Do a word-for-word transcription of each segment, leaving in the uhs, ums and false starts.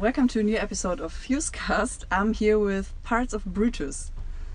welcome to a new episode of Fusecast. I'm here with parts of Brutus.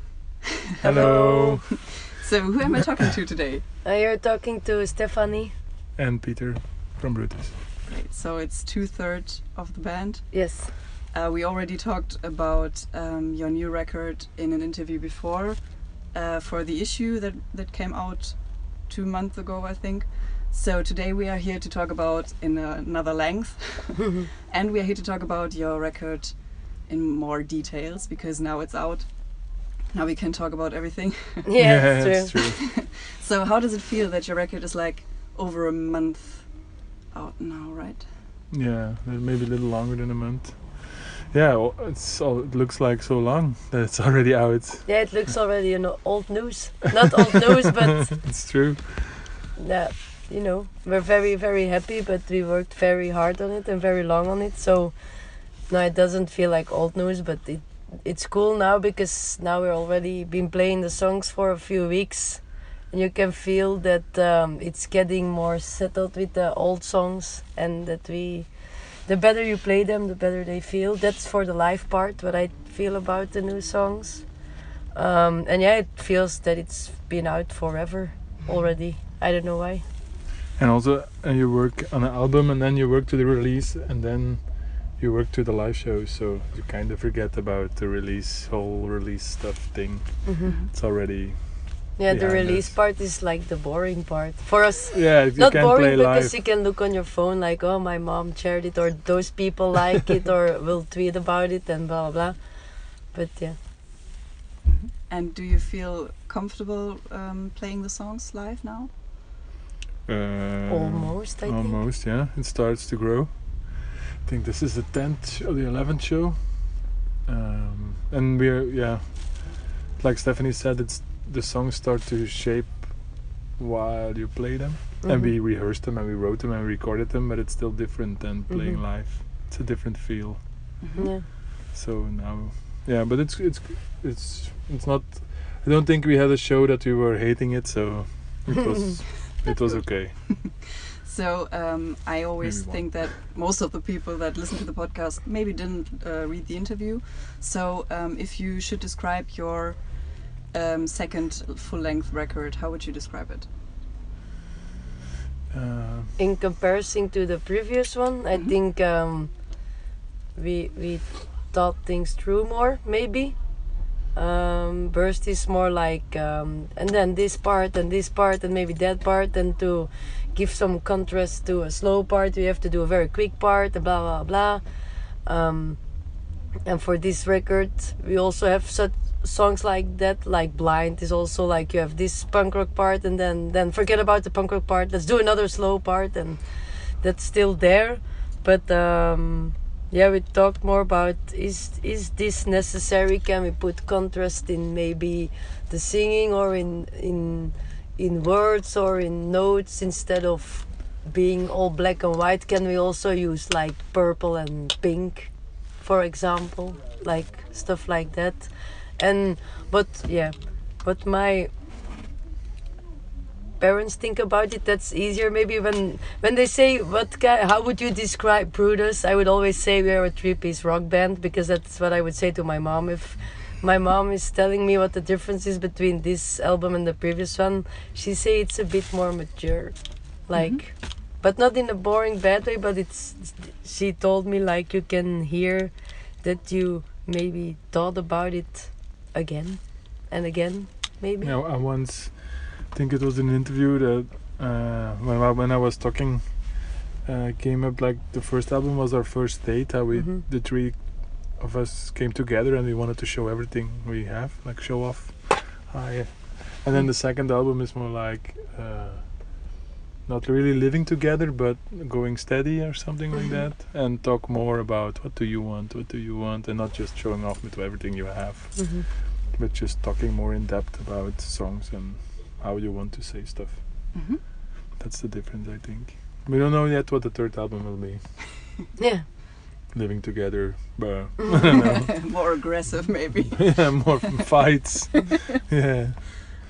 Hello. So, who am I talking to today? Uh, you're talking to Stephanie. And Peter from Brutus. Great. So it's two thirds of the band. Yes. Uh, we already talked about um, your new record in an interview before uh, for the issue that that came out two months ago, I think. So today we are here to talk about in uh, another length, and we are here to talk about your record in more details because now it's out. Now we can talk about everything. Yeah, yeah it's true. true. So how does it feel that your record is like over a month out now, right? Yeah, maybe a little longer than a month. Yeah, well, it's all, it looks like so long that it's already out. Yeah, it looks already, you know, old news. Not old news, but it's true. yeah, you know, we're very, very happy, but we worked very hard on it and very long on it. So no, it doesn't feel like old news, but it it's cool now because now we're already been playing the songs for a few weeks, and you can feel that um, it's getting more settled with the old songs, and that we, the better you play them, the better they feel. That's for the live part, what I feel about the new songs. Um, and yeah, it feels that it's been out forever already. I don't know why. And also, uh, you work on an album and then you work to the release and then you work to the live show, so you kind of forget about the release, whole release stuff thing. Mm-hmm. It's already Yeah, the behind release us. part is like the boring part for us. Yeah, you Not can boring play because live. you can look on your phone like, oh, my mom shared it, or those people like it, or will tweet about it, and blah blah. But yeah, And do you feel comfortable um, playing the songs live now? Uh, almost I think. Almost, yeah. It starts to grow. I think this is the tenth or the eleventh show. Um, and we're, yeah, like Stephanie said, it's the songs start to shape while you play them. And we Mhm. rehearsed them and we wrote them and we recorded them, but it's still different than playing Mhm. live. It's a different feel. Yeah. So now, yeah, but it's it's it's it's not. I don't think we had a show that we were hating it, so it was it was okay. So um, I always Maybe one. think that most of the people that listen to the podcast maybe didn't uh, read the interview. So um, if you should describe your um, second full-length record, how would you describe it? Uh, In comparison to the previous one, I Mhm. think um, we we thought things through more. Maybe um, Burst is more like, um, and then this part and this part and maybe that part, and to give some contrast to a slow part, we have to do a very quick part, and blah blah blah. Um, and for this record, we also have such songs like that, like Blind is also like you have this punk rock part, and then then forget about the punk rock part. Let's do another slow part, and that's still there. But um, yeah, we talked more about is is this necessary? Can we put contrast in maybe the singing or in in in words or in notes instead of being all black and white? Can we also use like purple and pink, for example, like stuff like that? And but yeah, but my parents think about it, that's easier. Maybe when when they say what ki- how would you describe Brutus, I would always say we are a three-piece rock band, because that's what I would say to my mom if my mom is telling me what the difference is between this album and the previous one. She say it's a bit more mature, like, but not in a boring bad way, but it's, she told me like you can hear that you maybe thought about it again and again, maybe. Yeah, I once think it was in an interview that uh, when I, when I was talking, uh, came up like the first album was our first date. How we Mhm. the three of us came together and we wanted to show everything we have, like show off. Ah, yeah. And then the second album is more like uh, not really living together, but going steady or something like that, and talk more about what do you want, what do you want, and not just showing off with everything you have. Mhm. But just talking more in depth about songs and how you want to say stuff. Mm-hmm. That's the difference, I think. We don't know yet what the third album will be. Yeah. Living together, but I don't know. More aggressive, maybe. Yeah, more fights. Yeah.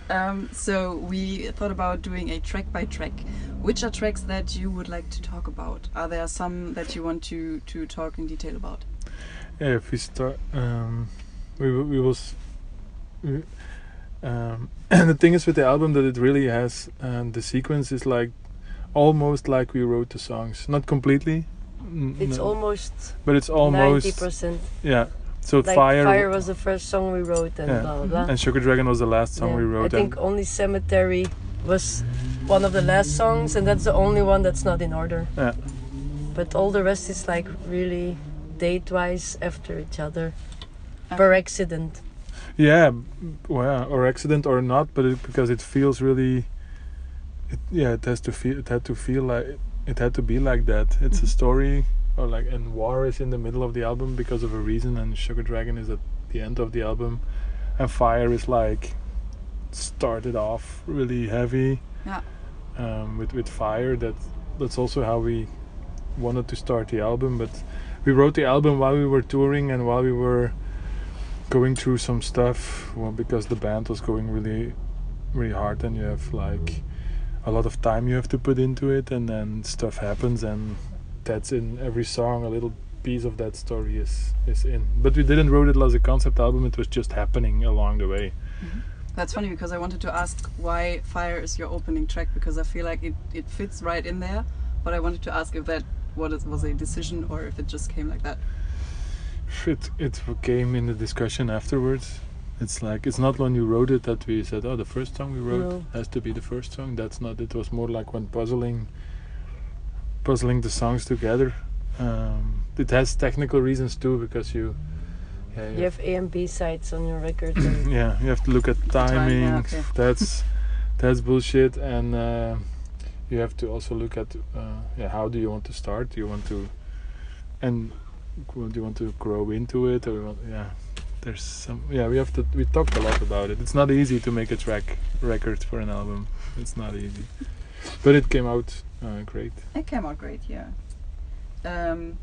Um, so we thought about doing a track by track. Which are tracks that you would like to talk about? Are there some that you want to to talk in detail about? Yeah, if we start, um, we w- we will. S- we, um, and the thing is with the album that it really has, um, the sequence is like almost like we wrote the songs, not completely. n- It's no, almost but it's almost ninety percent. yeah. So Like fire, Fire was the first song we wrote, and Yeah. blah blah blah. and Sugar Dragon was the last song Yeah. we wrote. I think and only Cemetery was one of the last songs, and that's the only one that's not in order. Yeah. But all the rest is like really date-wise after each other, per accident. yeah, b- well, or accident or not, but it, because it feels really. It, yeah, it has to feel. It had to feel like it had to be like that. It's a Mhm. story, or like, and War is in the middle of the album because of a reason, and Sugar Dragon is at the end of the album, and Fire is like started off really heavy. Yeah. Um, with with Fire, that that's also how we wanted to start the album, but we wrote the album while we were touring and while we were going through some stuff. Well, because the band was going really, really hard, and you have like a lot of time you have to put into it, and then stuff happens, and that's in every song. A little piece of that story is is in. But we didn't wrote it as a concept album. It was just happening along the way. That's funny because I wanted to ask why Fire is your opening track, because I feel like it, it fits right in there, but I wanted to ask if that what it was a decision or if it just came like that. It it came in the discussion afterwards. It's like it's not when you wrote it that we said, oh, the first song we wrote No. has to be the first song. That's not. It was more like when puzzling, puzzling the songs together. Um, it has technical reasons too, because you, yeah, You have A and B sides on your record. And yeah, you have to look at Time, timing. yeah, okay. That's that's bullshit, and uh, you have to also look at uh, yeah, how do you want to start? Do you want to, and do you want to grow into it, or you want, yeah, there's some yeah we have to we talked a lot about it. It's not easy to make a track record for an album. It's not easy, but it came out uh, great. It came out great, yeah. Um,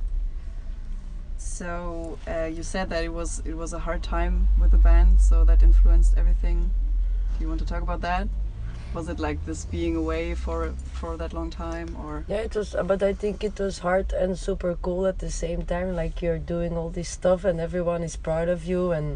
so uh, you said that it was it was a hard time with the band, so that influenced everything. Do you want to talk about that? Was it like this being away for for that long time, or yeah, it was. uh, But I think it was hard and super cool at the same time. Like you're doing all this stuff, and everyone is proud of you, and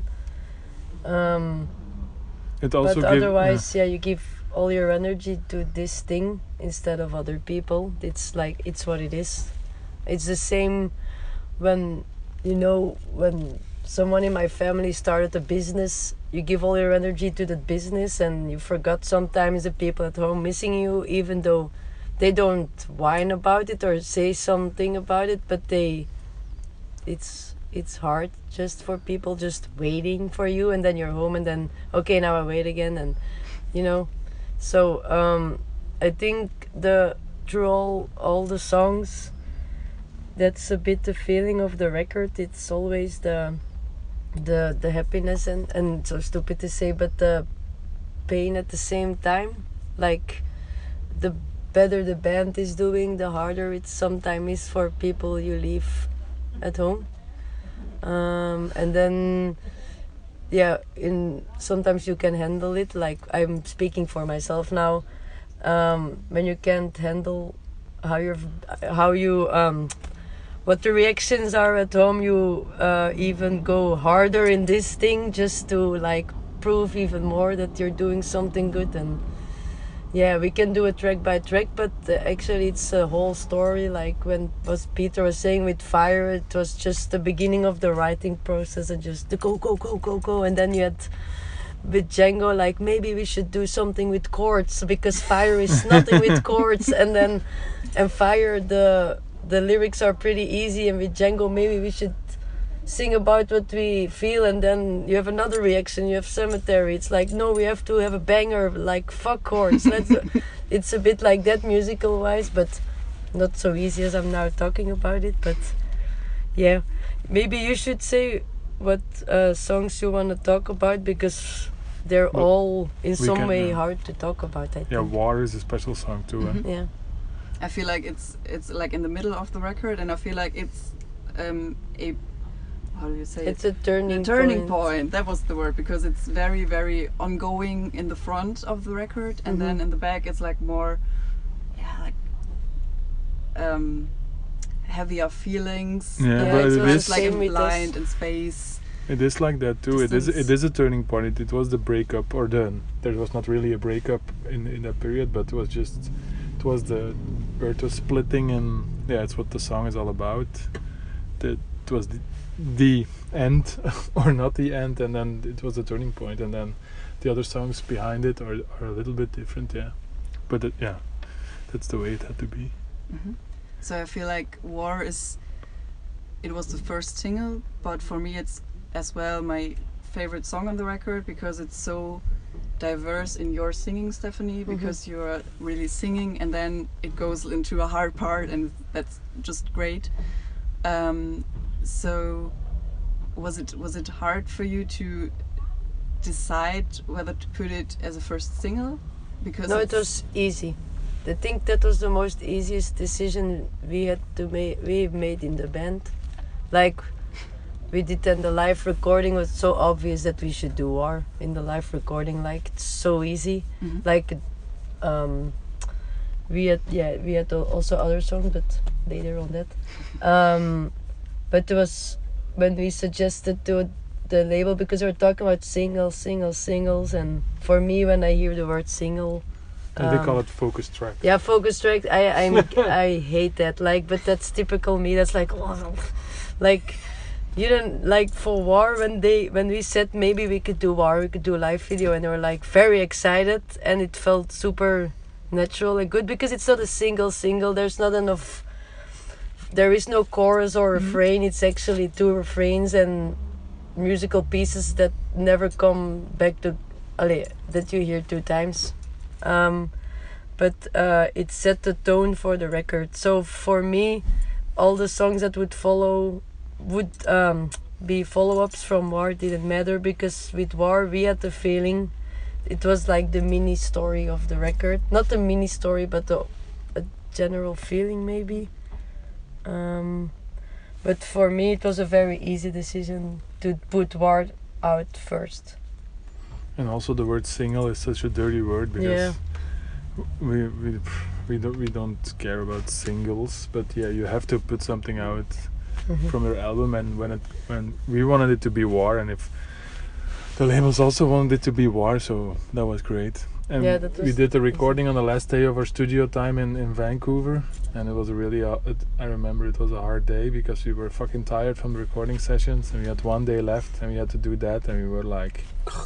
um. It also but gave, otherwise, yeah. you give all your energy to this thing instead of other people. It's like it's what it is. It's the same when you know when someone in my family started a business. You give all your energy to that business, and you forgot sometimes the people at home missing you, even though they don't whine about it or say something about it. But they, it's it's hard just for people just waiting for you, and then you're home, and then okay, now I wait again, and you know. So um, I think the through all all the songs, that's a bit the feeling of the record. It's always the the the happiness and and so stupid to say, but the pain at the same time. Like the better the band is doing, the harder it sometimes is for people you leave at home. Um, and then yeah, in sometimes you can handle it. Like I'm speaking for myself now. Um, when you can't handle how you're how you um, what the reactions are at home, you uh, even go harder in this thing just to like prove even more that you're doing something good. And yeah, we can do it track by track, but uh, actually it's a whole story. Like when what Peter was saying with Fire, it was just the beginning of the writing process, and just the go go go go go, and then you had with Django, like maybe we should do something with chords, because Fire is nothing with chords, and then and Fire the the lyrics are pretty easy, and with Django maybe we should sing about what we feel, and then you have another reaction, you have Cemetery. It's like, no, we have to have a banger, like fuck chords. Let's it's a bit like that musical wise, but not so easy as I'm now talking about it. But yeah, maybe you should say what uh, songs you want to talk about, because they're Well, all in we some can, way uh, hard to talk about, I think. yeah, War is a special song too. Mhm. eh? Yeah. I feel like it's it's like in the middle of the record, and I feel like it's um, a how do you say It's it? a turning The turning point. point. That was the word, because it's very, very ongoing in the front of the record, and Mhm. then in the back it's like more, yeah, like um, heavier feelings. Yeah, Yeah, but it's it also is like same in with us. blind in space. it is like that too. It is it Distance. is a turning point. It, it was the breakup, or the there was not really a breakup in in that period, but it was just it was the earth was splitting, and yeah, it's what the song is all about. That it was the, the end or not the end, and then it was the turning point, and then the other songs behind it are are a little bit different, yeah. But it, yeah, that's the way it had to be. hmm So I feel like War is, it was the first single, but for me it's as well my favorite song on the record, because it's so diverse in your singing, Stephanie, Mhm. because you're really singing and then it goes into a hard part, and that's just great. Um, so was it was it hard for you to decide whether to put it as a first single? Because No, it it's- was easy. I think that was the most easiest decision we had to make. We made in the band, like we did. Then the live recording was so obvious that we should do War in the live recording. Like it's so easy. Mhm. Like um, we had yeah we had al- also other songs, but later on that. Um, but it was when we suggested to the label, because we were talking about singles, singles, singles, and for me when I hear the word single. And they um, call it focus track. Yeah, focus track. I I'm, I hate that. Like, but that's typical me. That's like, like, you don't like for War when they when we said maybe we could do War, we could do a live video, and they were like very excited, and it felt super natural and good, because it's not a single single. There's not enough. There is no chorus or Mhm. refrain. It's actually two refrains and musical pieces that never come back to, allee, that you hear two times. Um, but uh, it set the tone for the record. So for me, all the songs that would follow would um, be follow-ups from War didn't matter, because with War we had the feeling it was like the mini story of the record. Not the mini story, but the, a general feeling maybe. Um, but for me it was a very easy decision to put War out first. And also the word single is such a dirty word, because Yeah. we we we don't we don't care about singles, but yeah, you have to put something out Mhm. from your album, and when it when we wanted it to be War, and if the labels also wanted it to be War, so that was great. And Yeah, that we was did the recording on the last day of our studio time in, in Vancouver, and it was a really uh, it, I remember it was a hard day, because we were fucking tired from the recording sessions, and we had one day left, and we had to do that, and we were like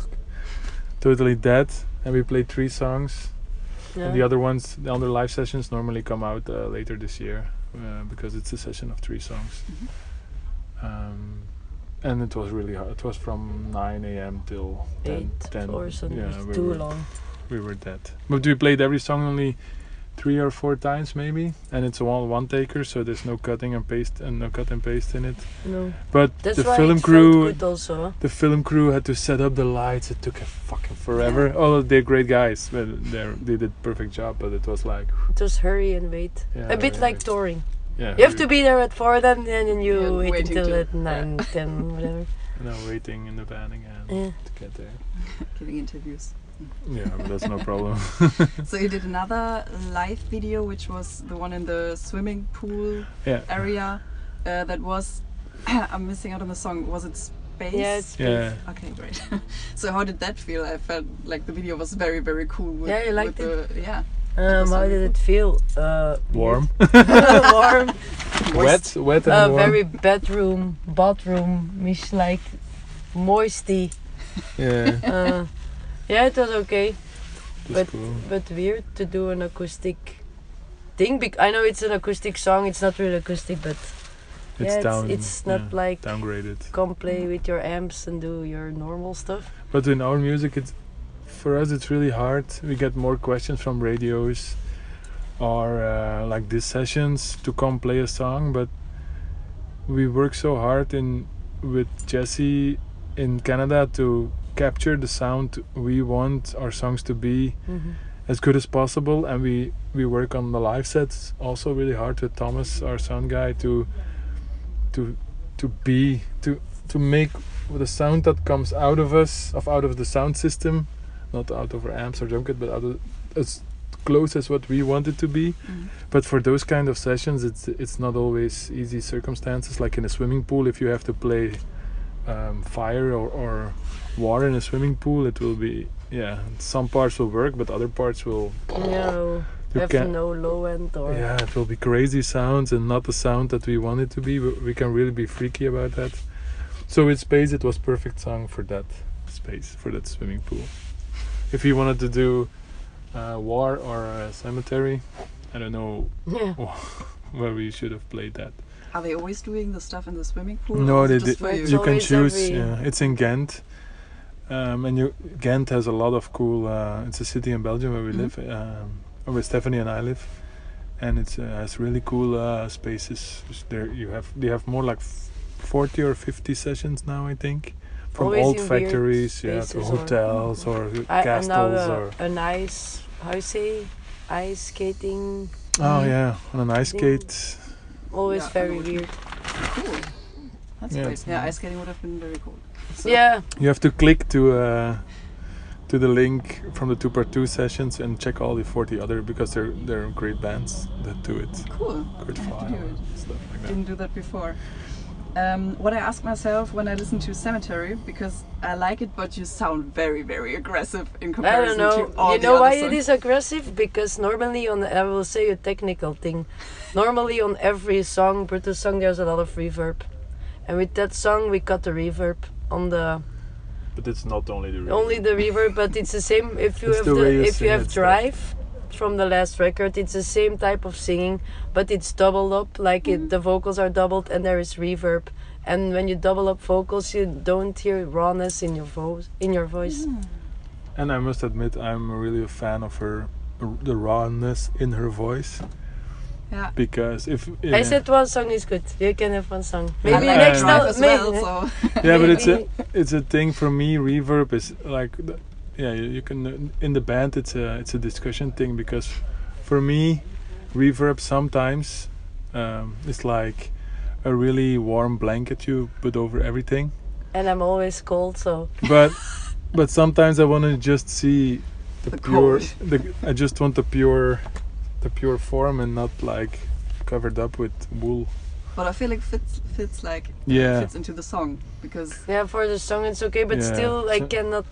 totally dead, and we played three songs. Yeah. And the other ones, the other live sessions normally come out uh, later this year, uh, because it's a session of three songs. Mhm. Um, and it was really hard. It was from nine a.m. till ten. Eight ten. or something. Yeah, It's we too were, long. we were dead. But we played every song only three or four times maybe, and it's a one one taker, so there's no cutting and paste and no cut and paste in it. No. But That's the why film it crew, felt good also. Huh? the film crew had to set up the lights. It took a fucking forever. Yeah. Oh, they're great guys. Well, they they did perfect job, but it was like Just hurry and wait. yeah, A bit yeah, like touring. yeah. You have we- to be there at four, then and then you Yeah, wait waiting until till- at nine, ten, whatever. You know, waiting in the van again Yeah. to get there. Giving interviews. Yeah, but that's no problem. So you did another live video, which was the one in the swimming pool Yeah. area. Uh, that was I'm missing out on the song. Was it Space? Yeah, it's Yeah. Okay, great. So how did that feel? I felt like the video was very, very cool. With, Yeah, you liked with The, yeah. Um, how so did it feel? Uh, Warm. weird. Warm. Wet, wet and Uh, warm. very bedroom, bathroom, mish like moisty. Yeah, Uh, yeah, it was okay, just but cool. but weird to do an acoustic thing. Bec- I know it's an acoustic song. It's not really acoustic, but It's yeah, it's, down. it's not yeah, like downgraded. come play with your amps and do your normal stuff. But in our music, it's for us it's really hard. We get more questions from radios or uh, like these sessions to come play a song, but we work so hard in with Jesse in Canada to capture the sound we want our songs to be Mm-hmm. as good as possible, and we we work on the live sets also really hard with Thomas, our sound guy, to to to be to to make the sound that comes out of us, of out of the sound system, not out of our amps or drum kit, but out of as close as what we want it to be. Mm. But for those kind of sessions, it's it's not always easy circumstances. Like in a swimming pool, if you have to play um, fire or, or water in a swimming pool, it will be yeah. Some parts will work, but other parts will. No, You have can- no low end or. Yeah, it will be crazy sounds and not the sound that we want it to be. We we can really be freaky about that. So with Space, it was perfect song for that space, for that swimming pool. If you wanted to do uh, War or a Cemetery, I don't know Yeah. where we should have played that. Are they always doing the stuff in the swimming pool? No, or is they it just did- for It's you? You can always choose. every- Yeah, it's in Ghent, um, and you, Ghent has a lot of cool. Uh, it's a city in Belgium where we Mhm. live, um, or where Stephanie and I live, and it's uh, has really cool uh, spaces. Just there you have they have more like f- forty or fifty sessions now, I think, from Always old in weird factories, yeah, to spaces or- hotels or, I, and now castles uh, or. an ice, how you say, ice skating, Oh Mhm. yeah, on an ice thing. skate. always Yeah, I very know what you weird. Cool. That's Yeah, great. it's Yeah, nice. ice skating would have been very cool. So- Yeah, You have to click to uh, to the link from the two part two sessions and check all the forty other because they're they're great bands that do it. Cool. Good I have to file do and it. stuff like that. Didn't do that before. Um, what I ask myself when I listen to Cemetery, because I like it, but you sound very, very aggressive in I comparison don't know. to all You the know other why songs. it is aggressive? Because normally on, I will say a technical thing. Normally on every song, Brutus song, there's a lot of reverb, and with that song we cut the reverb on the But it's not only the only the reverb, but it's the same. If you It's have the the, way you if you sing have it, stuff. Drive from the last record, it's the same type of singing, but it's doubled up. Like it, the vocals are doubled, and there is reverb. And when you double up vocals, you don't hear rawness in your voice. In your voice. Mm. And I must admit, I'm really a fan of her, r- the rawness in her voice. Yeah. Because if I yeah. said one song is good. You can have one song. I Maybe like next Yeah. Drive time. as Maybe. well, so yeah, but it's a maybe- it's a thing for me. Reverb is like the, yeah, you, you can uh, in the band. It's a it's a discussion thing because for me, reverb sometimes um, is like a really warm blanket you put over everything. And I'm always cold, so But but sometimes I want to just see the, The pure. cold. The I just want the pure, the pure form and not like covered up with wool. but I feel like fits fits like Yeah. fits into the song because yeah, for the song it's okay, but Yeah. still I So- cannot.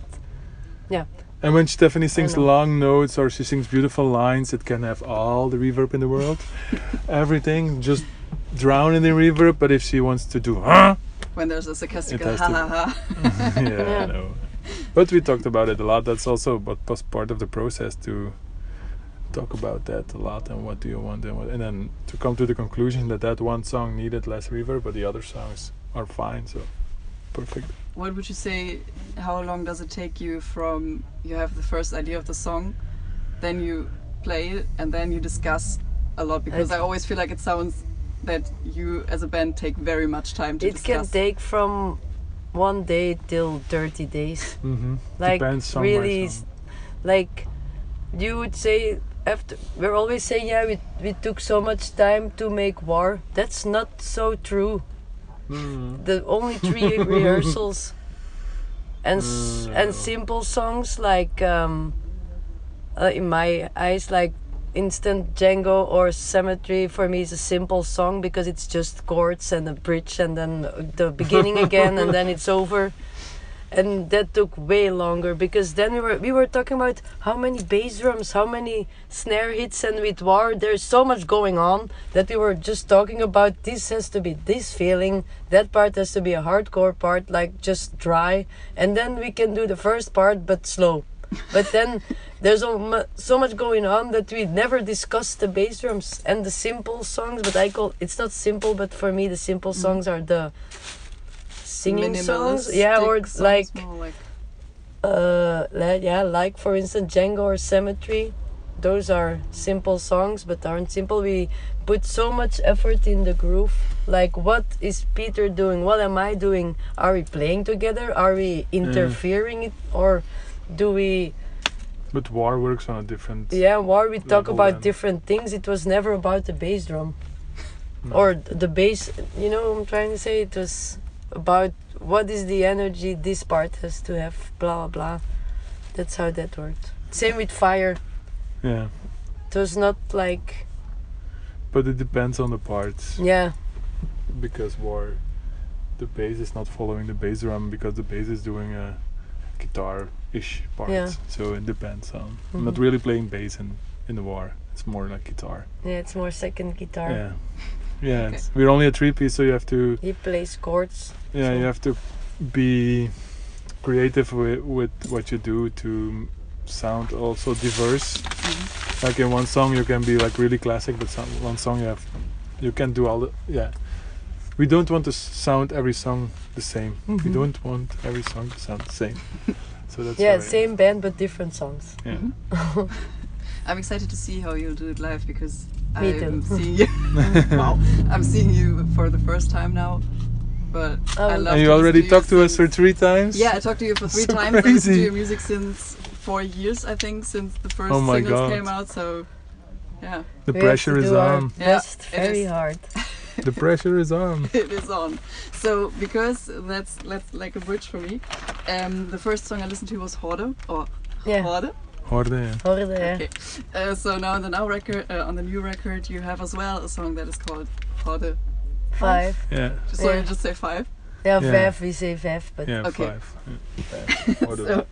And when Stephanie sings know. long notes or she sings beautiful lines, it can have all the reverb in the world. Everything just drown in the reverb. But if she wants to do huh, when there's a sarcastic It has ha to- ha ha. yeah, Yeah. I know. But we talked about it a lot. That's also what was part of the process to talk about that a lot and what do you want and what, and then to come to the conclusion that that one song needed less reverb, but the other songs are fine. So perfect. What would you say? How long does it take you from you have the first idea of the song, then you play it, and then you discuss a lot? Because I It- always feel like it sounds that you as a band take very much time to It can discuss. take from one day till thirty days. Mm-hmm. Like Depends song really, by s- song. like you would say after we're always saying yeah we we took so much time to make War. That's not so true. Mm. The only three rehearsals and s- Mm, and no. simple songs like um uh, in my eyes like Instant Django or Cemetery for me is a simple song because it's just chords and a bridge and then the beginning again and then it's over. And that took way longer because then we were we were talking about how many bass drums, how many snare hits, and with War there's so much going on that we were just talking about this has to be this feeling, that part has to be a hardcore part, like just dry, and then we can do the first part but slow. But then there's so, mu- so much going on that we never discussed the bass drums and the simple songs. But I call it's not simple, but for me the simple songs are the singing songs, yeah, or Minimalistic songs, like more like uh, li- yeah, like for instance Django or Cemetery. Those are simple songs, but aren't simple. We put so much effort in the groove. Like, what is Peter doing? What am I doing? Are we playing together? Are we interfering it, or do we? But War works on a different. Yeah, War we talk level about then. different things. It was never about the bass drum No. or th- the bass. You know what I'm trying to say? It was about what is the energy this part has to have, blah blah blah. That's how that worked. Same with Fire. Yeah, It was not like, but it depends on the parts. yeah, Because War, the bass is not following the bass drum because the bass is doing a guitar-ish part. Yeah. So it depends on. I'm not Mhm. really playing bass in in the War. It's more like guitar. yeah, it's more second guitar. Yeah. Yeah. Okay. It's, we're only a three-piece, so you have to. He plays chords. Yeah, So- you have to be creative with, with what you do to m- sound also diverse. Mhm. Like in one song you can be like really classic, but some one song you have you can do all the yeah. We don't want to s- sound every song the same. We Mhm. don't want every song to sound the same. So that's Yeah, why- same band but different songs. Yeah. Mhm. I'm excited to see how you'll do it live because Me too. I'm seeing you. Wow, I'm seeing you for the first time now. But Oh. I love And you to already listen talked to us for since- three times? Yeah, I talked to you for three So times. I listened to crazy. your music since four years, I think, since the first Oh my singles God. came out. So, yeah, The We have pressure to is do our on. Yeah, best it very is. hard. The pressure is on. it is on. So, because that's that's like a bridge for me. Um, the first song I listened to was Horde or Yeah. Horde. Horde, yeah. Horde, yeah. Okay. Uh, so now on the now record, uh, on the new record, you have as well a song that is called Horde. Five. Yeah. So Yeah. you just say five. Yeah, Yeah. Vev, we say Vev, but Yeah, Okay. five. Yeah. Five. Horde. So,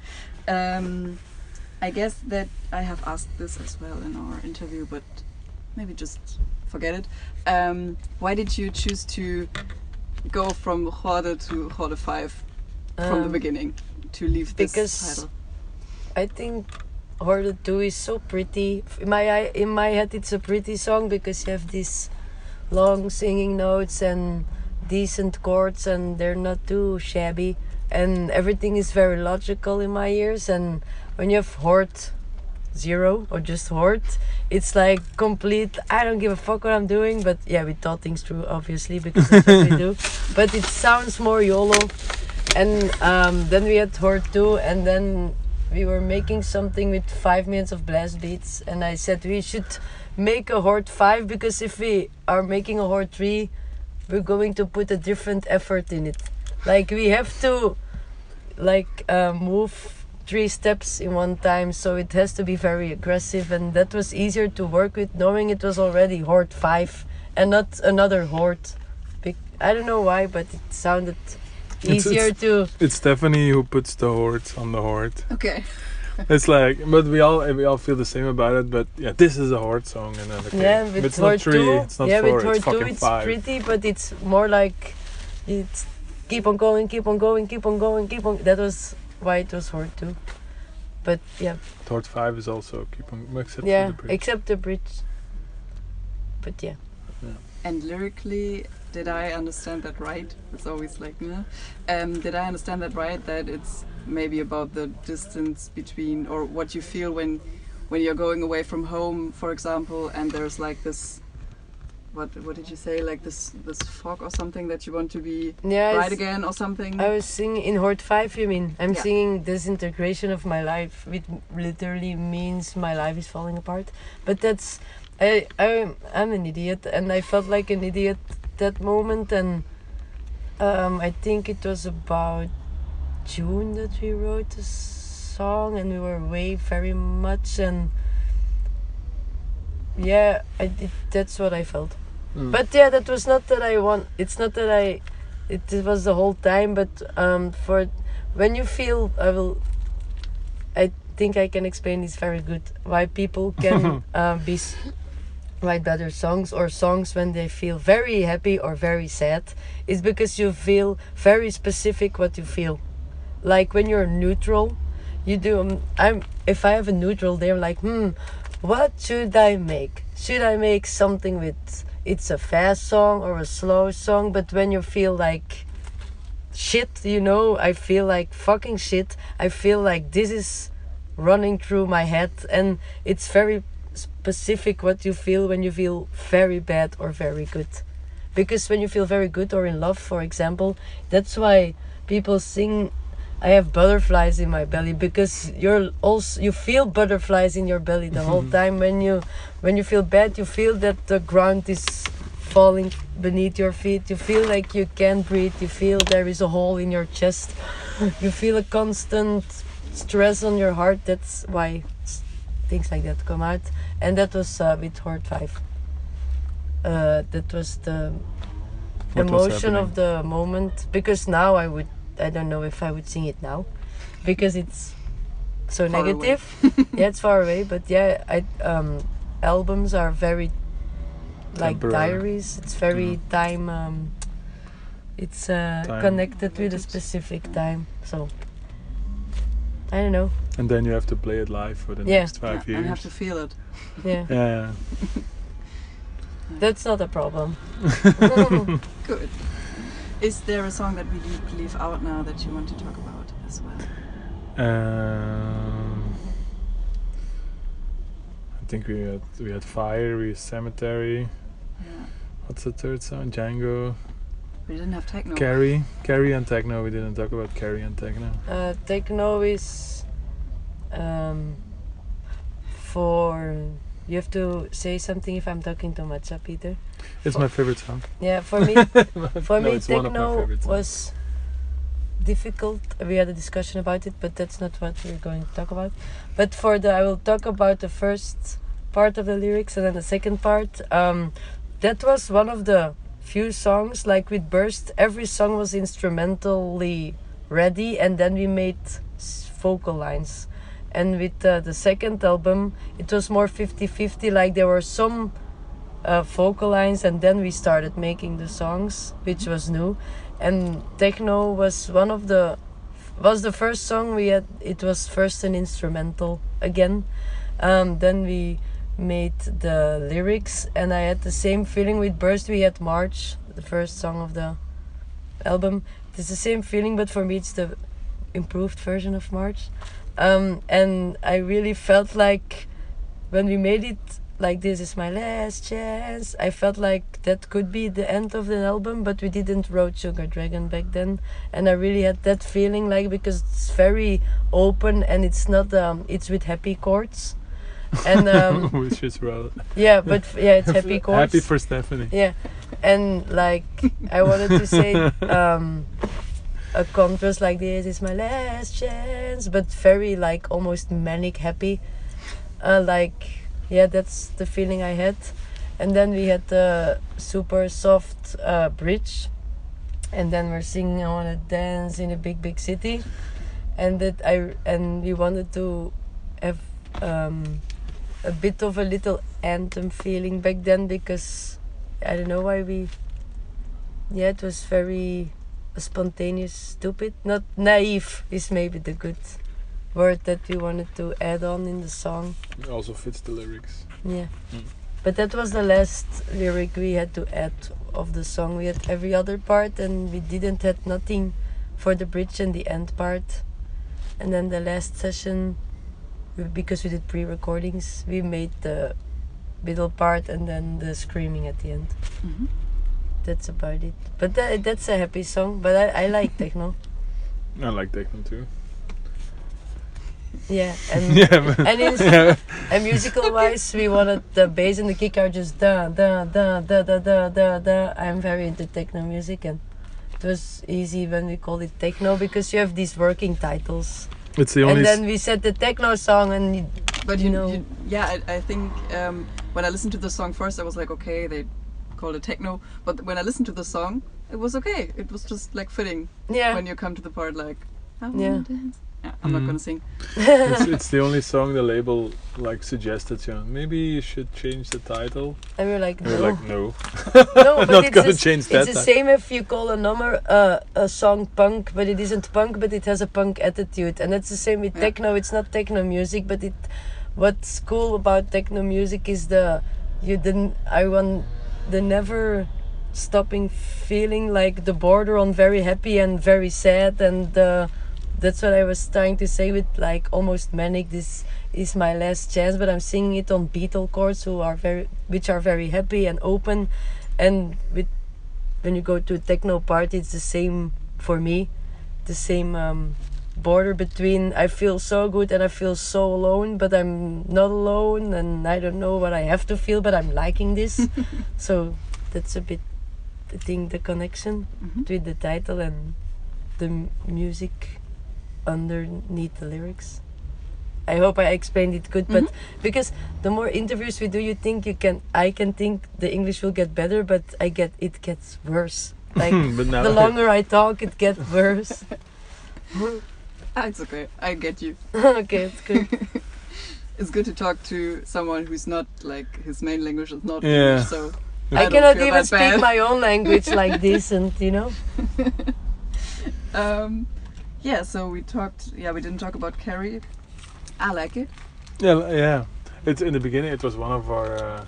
um, I guess that I have asked this as well in our interview, but maybe just forget it. Um, why did you choose to go from Horde to Horde five from the um, beginning to leave this because title? I think Horde two is so pretty. In my eye, in my head, it's a pretty song because you have these long singing notes and decent chords, and they're not too shabby, and everything is very logical in my ears. And when you have Horde zero or just Horde, it's like complete. I don't give a fuck what I'm doing, but yeah, we thought things through obviously because that's what we do. But it sounds more YOLO. And um, then we had Horde two, and then we were making something with five minutes of blast beats, and I said we should make a Horde five because if we are making a Horde three, we're going to put a different effort in it. Like we have to like uh, move three steps in one time, so it has to be very aggressive, and that was easier to work with knowing it was already Horde five and not another Horde. Bec- I don't know why, but it sounded It's- easier to It's Stephanie who puts the Horde on the Horde. Okay. It's like, but we all we all feel the same about it. But yeah, this is a Horde song, and then okay, yeah, if with it's not Horde three, two, it's not yeah, four, with Horde it's two, fucking it's five. pretty, but it's more like it's keep on going, keep on going, keep on going, keep on. That was why it was Horde two. But yeah, Horde five is also keep on except yeah, for the bridge. except the bridge. But yeah, And lyrically, did I understand that right? It's always like, nah. Um, did I understand that right? That it's maybe about the distance between, or what you feel when, when you're going away from home, for example, and there's like this, what what did you say? Like this this fog or something that you want to be yeah. right it's- again or something. I was singing in Horde five. You mean I'm Yeah. singing disintegration of my life, which literally means my life is falling apart. But that's I I'm I'm an idiot, and I felt like an idiot that moment. And um, I think it was about June that we wrote the song, and we were away very much. And yeah, I it, that's what I felt. Mm. But yeah, that was not that I want. It's not that I. It, it was the whole time. But um, for when you feel, I will. I think I can explain this very good. Why people can uh, be s- write better songs or songs when they feel very happy or very sad, is because you feel very specific what you feel. Like when you're neutral, you do. Um, I'm. If I have a neutral, they're like, hmm, what should I make? Should I make something with? It's a fast song or a slow song, but when you feel like shit, you know, I feel like fucking shit. I feel like this is running through my head, and it's very specific what you feel when you feel very bad or very good. Because when you feel very good or in love, for example, that's why people sing I have butterflies in my belly, because you're also you feel butterflies in your belly the whole time. When you when you feel bad, you feel that the ground is falling beneath your feet. You feel like you can't breathe. You feel there is a hole in your chest. You feel a constant stress on your heart. That's why s- things like that come out. And that was uh, with Horde five. Uh, that was the What was emotion of happening? the moment. Because now I would, I don't know if I would sing it now, because it's so Far away. negative. Yeah, it's far away. But yeah, I um, albums are very like Temporary. diaries. It's very time. Um, it's uh, Time connected with a related. specific time. So I don't know. And then you have to play it live for the Yeah. next five Yeah, and have years. to feel it. Yeah, Yeah. that's not a problem. Good. Is there a song that we le- leave out now that you want to talk about as well? Um, I think we had we had Fire, we had Cemetery. Yeah. What's the third song? Django. We didn't have techno. Carrie. Carrie and Techno. We didn't talk about Carrie and Techno. Uh, techno is um, for you have to say something if I'm talking too much, huh, Peter? It's my favorite song. Yeah, for me, for No, me, it's one of my techno favorite songs. was difficult. We had a discussion about it, but that's not what we're going to talk about. But for the, I will talk about the first part of the lyrics and then the second part. Um, that was one of the few songs, like with Burst, every song was instrumentally ready, and then we made s- vocal lines. And with uh, the second album, it was more fifty-fifty, like there were some uh, vocal lines, and then we started making the songs, which was new. And Techno was one of the was the first song we had. It was first an instrumental again. Um, then we made the lyrics, and I had the same feeling with Burst. We had March, the first song of the album. It's the same feeling, but for me it's the improved version of March. Um, and I really felt like when we made it, like this is my last chance, I felt like that could be the end of the album, but we didn't wrote Sugar Dragon back then. And I really had that feeling, like, because it's very open and it's not um it's with happy chords. And um Which is well. yeah, but f- yeah, it's happy chords. Happy for Stephanie. Yeah, and like I wanted to say um, a contrast like this is my last chance, but very like almost manic happy. Uh, like yeah, that's the feeling I had. And then we had the super soft uh, bridge, and then we're singing I wanna dance in a big big city, and that I and we wanted to have um, a bit of a little anthem feeling back then, because I don't know why we yeah it was very spontaneous, stupid, not naive is maybe the good word that we wanted to add on in the song. It also fits the lyrics. Yeah. Mm. But that was the last lyric we had to add of the song. We had every other part, and we didn't had nothing for the bridge and the end part. And then the last session, we- because we did pre-recordings, we made the middle part and then the screaming at the end. Hmm. That's about it. But that, that's a happy song. But I, I like techno. I like Techno too. Yeah, and Yeah, but and, in, yeah. and musical wise, we wanted the bass and the kick are just da da da da da da da da. I'm very into techno music, and it was easy when we called it techno because you have these working titles. It's the only. And s- then we said the techno song, and you, But You you, know- you yeah, I, I think um, when I listened to the song first, I was like, okay, they called it techno. But when I listened to the song, it was okay. It was just like fitting yeah, when you come to the part like, I wanna Yeah. dance. Yeah, I'm not Mhm. gonna sing. it's, it's the only song the label like suggested. You know, maybe you should change the title. and we're like And we're no, like, no, no, I'm but not it's gonna the, s- change it's that. the ti- same if you call a number uh, a song punk, but it isn't punk, but it has a punk attitude, and that's the same with Yeah. techno. It's not techno music, but it. What's cool about techno music is the you didn't. I want the never stopping feeling, like the border on very happy and very sad, and uh, that's what I was trying to say with like almost manic. This is my last chance, but I'm singing it on Beatle chords, who are very, which are very happy and open, and with when you go to a techno party, it's the same for me, the same um, border between I feel so good and I feel so alone, but I'm not alone, and I don't know what I have to feel, but I'm liking this. So that's a bit, I think, the connection Mhm. between the title and the m- music underneath the lyrics. I hope I explained it good, but because the more interviews we do, you think you can, I can think the English will get better, but I get it gets worse. Like But now the longer I talk, it gets worse. Ah, it's okay. I get you. Okay, it's good. It's good to talk to someone who's not like his main language is not Yeah. English, so I, don't cannot feel even that speak bad. my own language like decent, you know. Um, yeah, so we talked. Yeah, we didn't talk about Carrie. I like it. Yeah, l- yeah. It's in the beginning. It was one of our. Uh,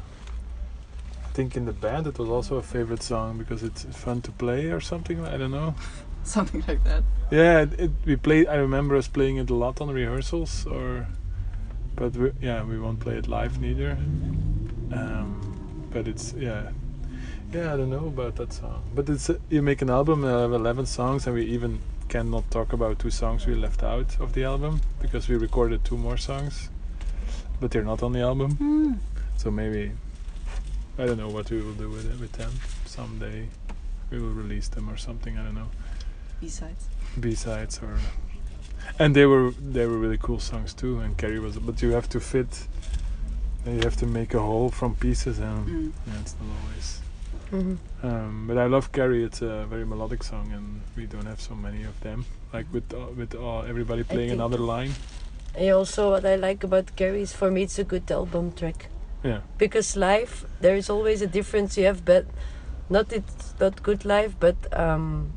I think in the band, it was also a favorite song because it's fun to play or something. I don't know. Something like that. Yeah, it, it we played. I remember us playing it a lot on rehearsals, or. But we, yeah, we won't play it live neither. Um, but it's yeah, yeah. I don't know about that song. But it's uh, you make an album uh, of eleven songs, and we even cannot talk about two songs we left out of the album because we recorded two more songs, but they're not on the album. Hmm. So maybe I don't know what we will do with it with them. Someday we will release them or something. I don't know. B-sides. B-sides or and they were they were really cool songs too. And Carrie was, but you have to fit. And you have to make a whole from pieces, and Mm. yeah, it's not always. Mhm. Um, but I love Carrie. It's a very melodic song, and we don't have so many of them. Like with uh, with uh, everybody playing think- another line. And also, what I like about Carrie is, for me, it's a good album track. Yeah. Because live, there is always a difference. You have bad, not it's not good live, but um,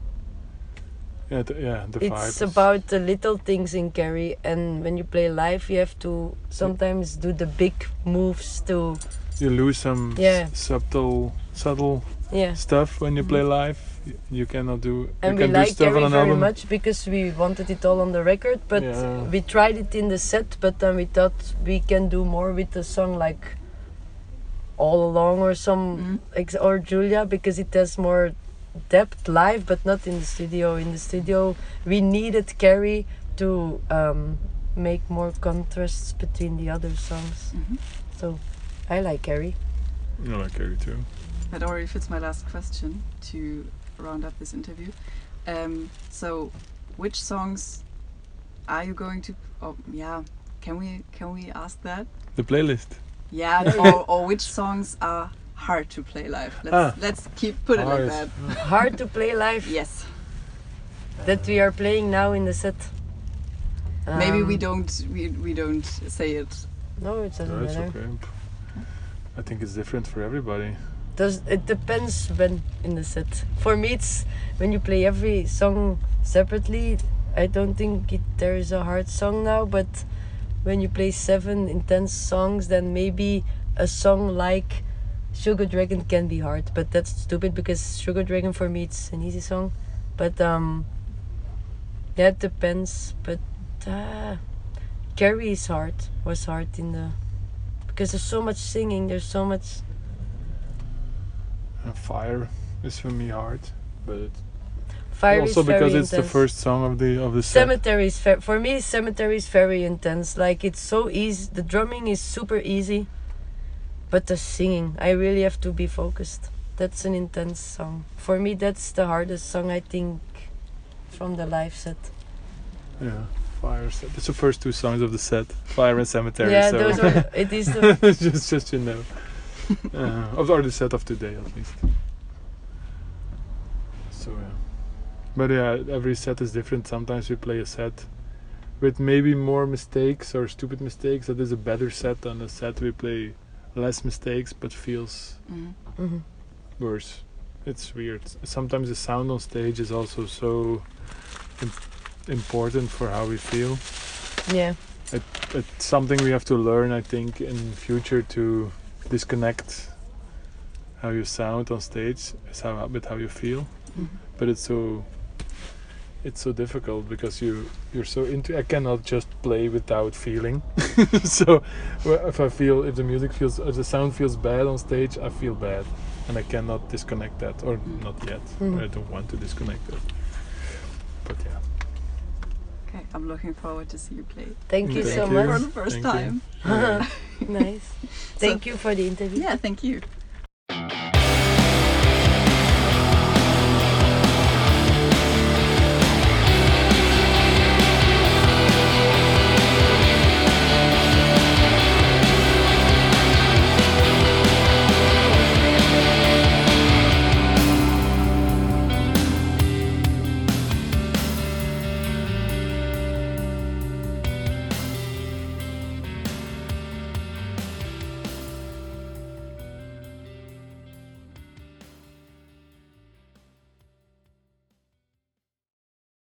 Yeah, th- yeah, the vibe. it's is- about the little things in Carrie. And when you play live, you have to sometimes do the big moves to, you lose some Yeah. s- subtle, subtle yeah. stuff when you play live. Y- You cannot do. And you we can do like stuff on Carrie an very album. much because we wanted it all on the record, but Yeah. we tried it in the set, but then we thought we can do more with the song like All Along or some Mm. ex- or Julia, because it has more depth live, but not in the studio. In the studio, we needed Carrie to um, make more contrasts between the other songs. Mhm. So I like Carrie. I like Carrie too. That already fits my last question to round up this interview. Um, so, which songs are you going to? Oh, yeah. Can we can we ask that? The playlist. Yeah. or, or which songs are hard to play live? Let's Ah. let's keep put it like Hard. that. Hard to play live. Yes. That we are playing now in the set. Maybe we Um, don't we, we don't say it. No, it doesn't No, it's matter. okay. I think it's different for everybody. Does it depends when in the set. For me, it's when you play every song separately. I don't think it, there is a hard song now, but when you play seven intense songs, then maybe a song like Sugar Dragon can be hard. But that's stupid because Sugar Dragon for me it's an easy song. But um, that depends. But uh, Carrie is hard. Was hard in the because there's so much singing. There's so much. Uh, Fire is for me hard, but it, Fire also is very because it's the intense. first song of the of the set. Cemetery is fe- for me. Cemetery is very intense. Like it's so easy. The drumming is super easy, but the singing, I really have to be focused. That's an intense song. For me, that's the hardest song I think from the live set. Yeah, Fire. Set. It's the first two songs of the set. Fire and Cemetery. yeah, so those are. It is the. just just you know, uh, of or the set of today at least. So yeah, but yeah, every set is different. Sometimes we play a set with maybe more mistakes or stupid mistakes. That is a better set than a set we play less mistakes but feels Mhm. Mhm. worse. It's weird. Sometimes the sound on stage is also so im- important for how we feel. Yeah. It's something we have to learn, I think, in future to disconnect how you sound on stage is how with how you feel. Mhm. But it's so it's so difficult because you you're so into. I cannot just play without feeling. So wh- if I feel if the music feels if the sound feels bad on stage, I feel bad, and I cannot disconnect that, or Mm. not yet. Mhm. I don't want to disconnect it. But yeah. Okay, I'm looking forward to see you play Thank you Thank so you. for much. the first Thank you. time. Yeah. Nice. Thank you for the interview. Yeah, thank you.